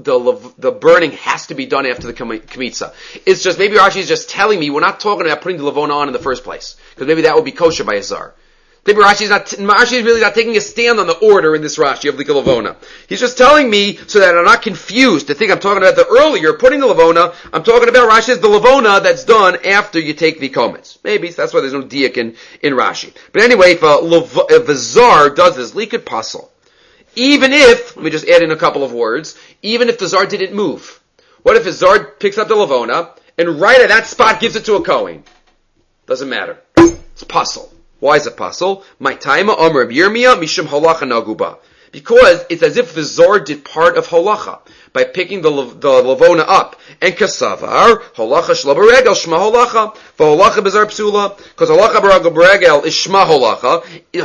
the burning has to be done after the Kemitza. It's just, maybe Rashi is just telling me, we're not talking about putting the Lavona on in the first place. Because maybe that would be kosher by a Zar. Maybe Rashi is really not taking a stand on the order in this Rashi of Lika Lavona. He's just telling me so that I'm not confused to think I'm talking about the earlier putting the Lavona. I'm talking about Rashi as the Lavona that's done after you take the komets. Maybe that's why there's no diak in Rashi. But anyway, if a Zar does this, Likut Pasal, even if, let me just add in a couple of words, even if the Zar didn't move. What if a Zar picks up the Lavona and right at that spot gives it to a Kohen? Doesn't matter. It's Pasal. Why is it Pasal? My time Amr Yirmiyah Mishum Halacha Naguba. Because it's as if the Zor did part of holacha by picking the lavona up. And kasavar, holacha shlo beregel, shma holacha. Holacha bezar psula, because holacha beregel is shma holacha.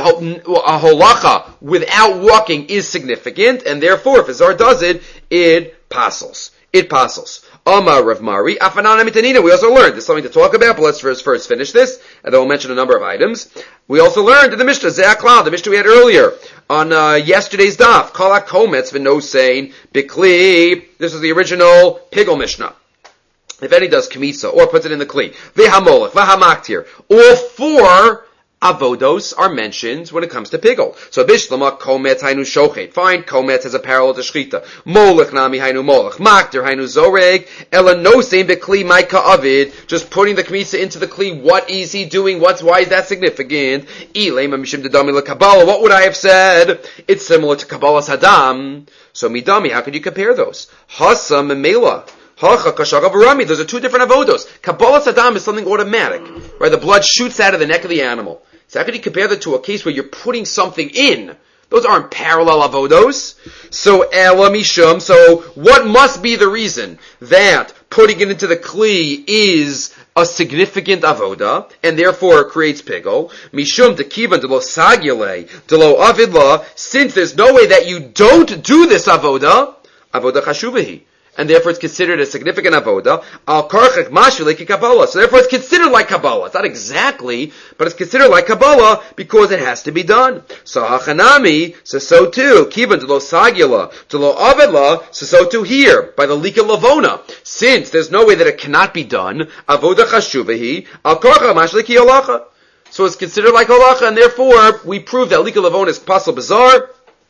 A holacha without walking is significant, and therefore if a Zor does it, it passes. It passes. Amar Rav Mari, Afanana Mitanina. We also learned, there's something to talk about, but let's first finish this, and then we'll mention a number of items. We also learned in the Mishnah, Ze'aklal, the Mishnah we had earlier, on yesterday's daf, Kalak Kometz V'nosein Bikli. This is the original Pigel Mishnah. If any does Kmitza, or puts it in the Kli. V'hamolech, V'hamaktir. All four avodos are mentioned when it comes to pigel. So bishlama kometz hainu shochet. Fine, kometz has a parallel to shchita. Molech nami hainu molech. Makter hainu zoreg. Ela nosein bekli maika avid. Just putting the kmitza into the kli. What is he doing? Why is that significant? Ilema mishim dedami lekabbalah. What would I have said? It's similar to kabbalas hadam. So midami, how could you compare those? Hasa memela. Those are two different avodos. Kabbalas hadam is something automatic, where the blood shoots out of the neck of the animal. So how could you compare that to a case where you're putting something in? Those aren't parallel avodos. So ela mishum. So what must be the reason that putting it into the kli is a significant avoda and therefore creates pigel? Mishum tekivan de lo sagile de lo avidla. Since there's no way that you don't do this avoda chashuvahi. And therefore it's considered a significant avoda. Al karchek mashu like Kabbalah. So therefore it's considered like Kabbalah. It's not exactly, but it's considered like Kabbalah because it has to be done. So hachanami, so too. Kivan to lo sagila, to lo avedla, so too here, by the lika lavona. Since there's no way that it cannot be done, avoda chashuvahi, al karchek mashu like halacha. So it's considered like halacha, and therefore we prove that lika lavona is pasal bizarre,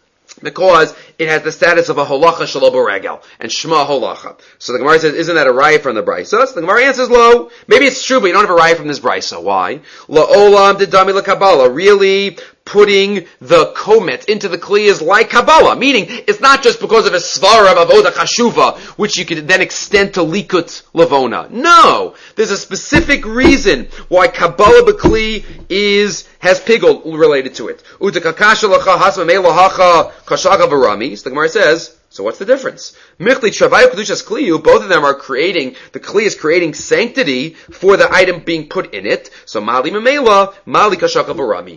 because it has the status of a holacha shelo beregel and shma holacha. So the Gemara says, isn't that a raya from the brisa? So the Gemara answers, lo. Maybe it's true, but you don't have a raya from this brisa. Why? La olam dedami la Kabbalah. Really, putting the komet into the kli is like Kabbalah, meaning it's not just because of a svara of avoda chashuva, which you could then extend to likut lavona. No, there's a specific reason why Kabbalah b'kli has pigel related to it. So the Gemara says, so what's the difference? Both of them are creating, the kli is creating sanctity for the item being put in it. So mali memela, mali kashaka barami.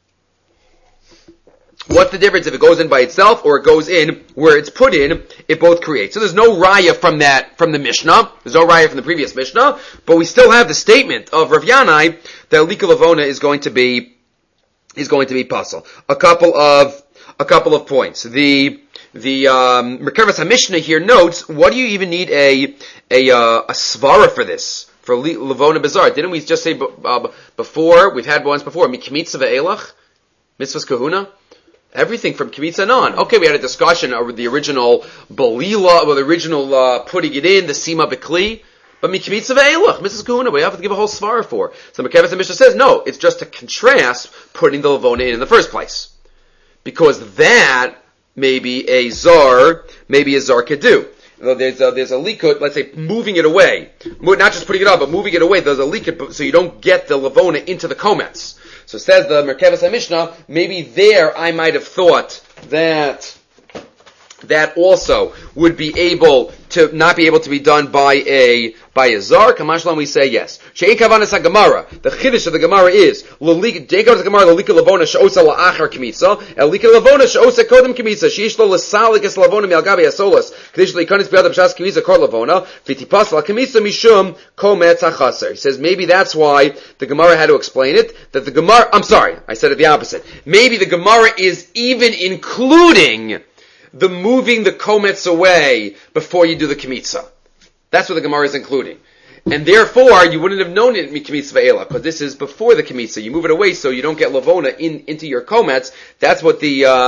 What's the difference if it goes in by itself or it goes in where it's put in? It both creates. So there's no raya from the Mishnah. There's no raya from the previous Mishnah, but we still have the statement of Rav Yanai that lika lavona is going to be pasal. A couple of points. The Merkavas HaMishnah here notes, what do you even need a svara for this? For lavona bizarre? Didn't we just say before? We've had ones before. Mikmitza ve'elach, mitzvahs kahuna. Everything from Kmitza on. Okay, we had a discussion over the original Balila, or the original putting it in, the Sima B'Kli. But Kmitza ve'elach, Mrs. Kahuna, we have to give a whole svara for. So Merkavas HaMishnah says, no, it's just to contrast putting the Lavona in the first place. Because that maybe a Zar could do. There's a likut, let's say, moving it away. Not just putting it up, but moving it away. There's a likut, so you don't get the Lavona into the Kometz. So says the Merkavas HaMishnah, maybe there I might have thought that also would be able to not be able to be done by a zar. Kamashlam, we say yes. She'ei kavanas haGemara. The chiddush of the Gemara is Deikos Gemara lika lavona she'osa la'achar kmitza, el lika lavona she'osa kodem kmitza. She'ish lo l'salikas lavona mi'algabi asolas. Kedish le'ikanis b'yad b'shas kmitza kor lavona v'tipas la kmitza mishum kometz hachaser. He says maybe that's why the Gemara had to explain it. That the Gemara, I'm sorry, I said it the opposite. Maybe the Gemara is even including the moving the kometz away before you do the kmitza. That's what the Gemara is including. And therefore, you wouldn't have known it kmitza ve'ela, because this is before the kmitza. You move it away so you don't get lavona into your kometz. That's what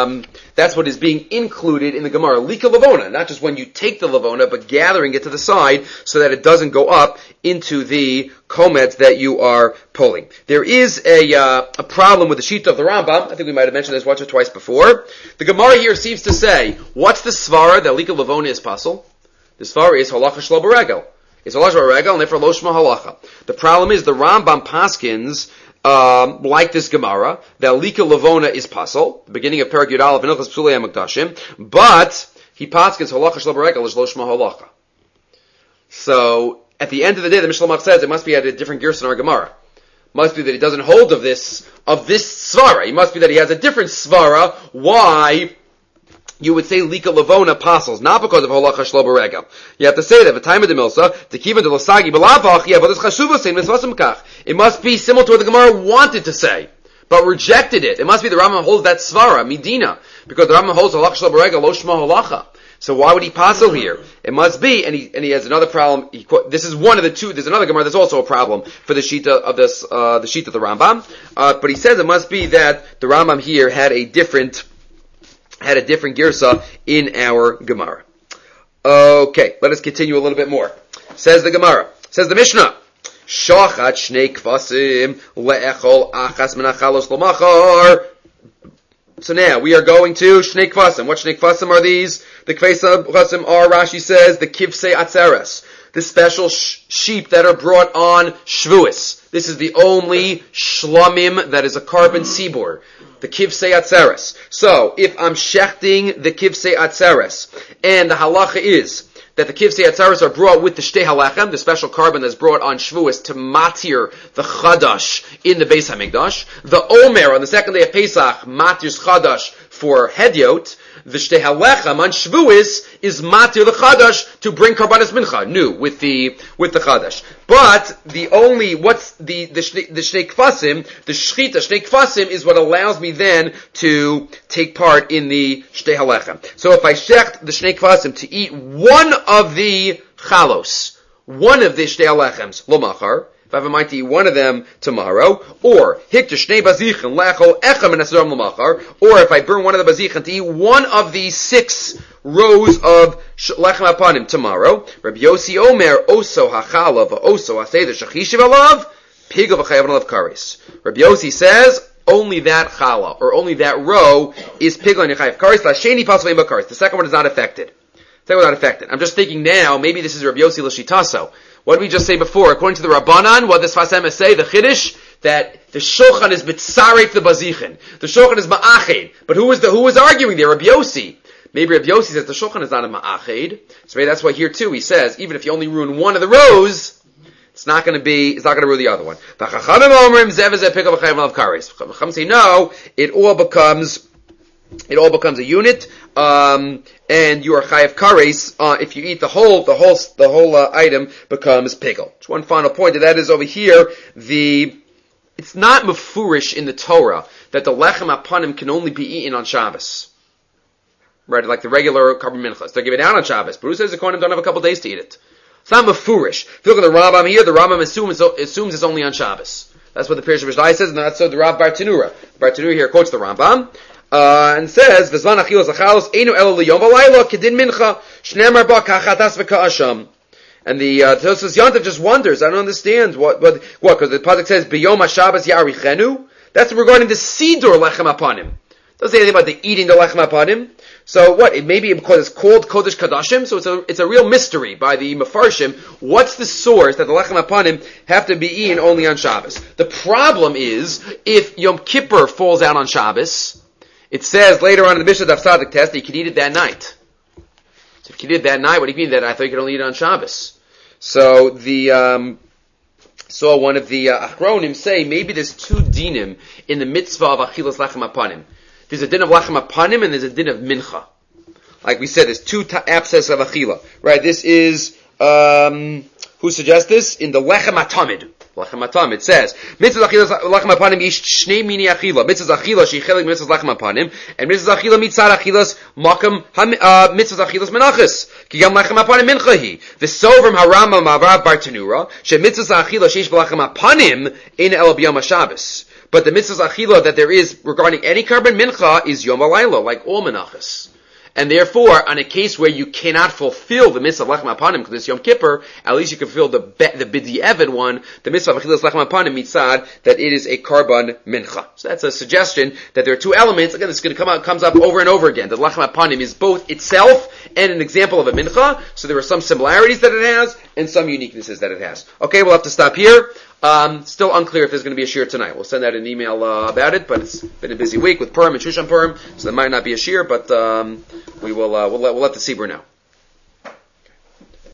is being included in the Gemara. Lika lavona, not just when you take the lavona, but gathering it to the side so that it doesn't go up into the kometz that you are pulling. There is a problem with the shita of the Rambam. I think we might have mentioned this once or twice before. The Gemara here seems to say, what's the svara that lika lavona is pasul? The svara is halacha shlo beregel. It's halacha beregel, and therefore lo shma halacha. The problem is the Rambam paskins like this Gemara, that Lika Lavona is Pasal, the beginning of Perek Yud Aleph and Ilchos Psulei HaMikdashim, but he paskins Halacha Shel Beregel is Lo Shma Halacha. So, at the end of the day, the Mishnah says it must be at a different Gerson in our Gemara. Must be that he doesn't hold of this svara. It must be that he has a different svara. Why you would say Lika Lavona apostles, not because of Halacha Shlo Beregel. You have to say that the time of the Milsa, to Kivan de Lasagi Belavach, yeah, but it's Chashuva saying Mitzvasim Kach. It must be similar to what the Gemara wanted to say, but rejected it. It must be the Rambam holds that svara, Medina, because the Rambam holds Halacha Shlo Beregel, Lo Shma Halacha. So why would he passel here? It must be, and he has another problem. This is one of the two. There's another Gemara. There's also a problem for the Shita of this, the Shita of the Rambam. But he says it must be that the Rambam here had a different girsa in our Gemara. Okay, let us continue a little bit more. Says the Gemara. Says the Mishnah. Shachat shnei kvasim le'echol achas menachalos l'machar. So now, we are going to Shnei Kvasim. What Shnei Kvasim are these? The Kvasim are, Rashi says, the Kivsei Atzeres. The special sheep that are brought on Shvuas. This is the only Shlamim that is a carbon sibor. The Kivsei Atzeres. So, if I'm shechting the Kivsei Atzeres, and the halacha is that the Kivsei Atzeres are brought with the Shtei Halechem, the special carbon that's brought on Shvuas to matir the Chadash in the Beis HaMikdash. The Omer, on the second day of Pesach, matirs Chadash for Hedyot. The Shtei Halechem on Shvuas is matir the Chadash to bring Karbanas Mincha, new, with the Chadash. But what's the Shnei Kvasim, the Shchita Shnei Kvasim is what allows me then to take part in the Shtei Halechem. So if I shecht the Shnei Kvasim to eat one of the chalos, one of the Shtei Halechems, lo machar, if I have a mind to eat one of them tomorrow, or hikta shnei bazichin lechol echem and asaram l'machar, or if I burn one of the bazichin to eat one of the 6 rows of lechem apanim tomorrow, Rabbi Yossi Omer oso hachala v'oso haseder shachishiv alav pigav v'chayav alav kares. Rabbi Yossi says only that chala or only that row is pigav and chayav kares. Lasheni pasvei b'kares. The second one is not affected. I'm just thinking now, maybe this is Rabbi Yossi L'Shitaso. What did we just say before? According to the Rabbanan, what does Sfas say? The Chiddush, that the Shulchan is B'tzarek the Bazichin. The Shulchan is Ma'ached. But who was arguing there? Rabbi Yossi. Maybe Rabbi Yossi says the Shulchan is not a Ma'ached. So maybe that's why here too he says, even if you only ruin one of the rows, it's not going to ruin the other one. Chacham say no, it all becomes a unit, and you are chayav kares, if you eat the whole item becomes pigel. One final point, and that is over here, it's not mefurish in the Torah that the lechem apanim can only be eaten on Shabbos. Right, like the regular carbon minchas. They're given out on Shabbos, but who says the Kohanim don't have a couple days to eat it? It's not mefurish. If you look at the Rambam here, the Rambam assumes it's only on Shabbos. That's what the Pirish Mishnah says, and that's what the Rav Bar Tanura. Bar Tanura here quotes the Rambam. And says, "V'zman achilos achalos einu elo liyom v'layla kedin mincha shneimar ba kachatas v'ka'asham." And the Tosfos Yontif just wonders. I don't understand what because the pasuk says b'yom haShabbos ya'arichenu. That's regarding the sidur lechem apanim. Doesn't say anything about the eating the lechem apanim. So what? It may be because it's called Kodesh Kadashim. So it's a real mystery by the Mefarshim. What's the source that the lechem apanim have to be eaten only on Shabbos? The problem is if Yom Kippur falls out on Shabbos. It says later on in the Mishnah Daf Tzadik test that you can eat it that night. So if you can eat it that night, what do you mean that I thought you could only eat it on Shabbos? So saw one of the Achronim say maybe there's 2 dinim in the mitzvah of Achilas Lechem Apanim. There's a din of Lechem Apanim and there's a din of Mincha. Like we said, there's 2 abscess of Achila. Right, this is, who suggests this? In the Lechem Atamid. Lechem Atam, it says, Mitzvah Achilas Lechem Apanim ish shnei mini Achila. Mitzvah Achila shechelik Mitzvah Lechem Apanim, and Mitzvah Achila mitzad Achilas makam Mitzvah Achilas menachas. Ki yam Lechem Apanim minchahi. V'sovrim harama ma'avrav bar Tanura, she Mitzvah Achila sheish b'Lechem Apanim in el b'yom HaShabbos. But the Mitzvah Achila that there is regarding any carbon mincha is Yom HaLayla, like all menachas. And therefore, on a case where you cannot fulfill the mitzvah of lechem apanim because it's Yom Kippur, at least you can fulfill the bidi evid one, the mitzvah of achilas lechem apanim mitzad, that it is a carbon mincha. So that's a suggestion that there are 2 elements. Again, this is going to comes up over and over again. The lechem apanim is both itself and an example of a mincha. So there are some similarities that it has, and some uniquenesses that it has. Okay, we'll have to stop here. Still unclear if there's going to be a shir tonight. We'll send out an email about it, but it's been a busy week with Purim and Shushan Purim, so there might not be a shir, but we'll let the Sibur know.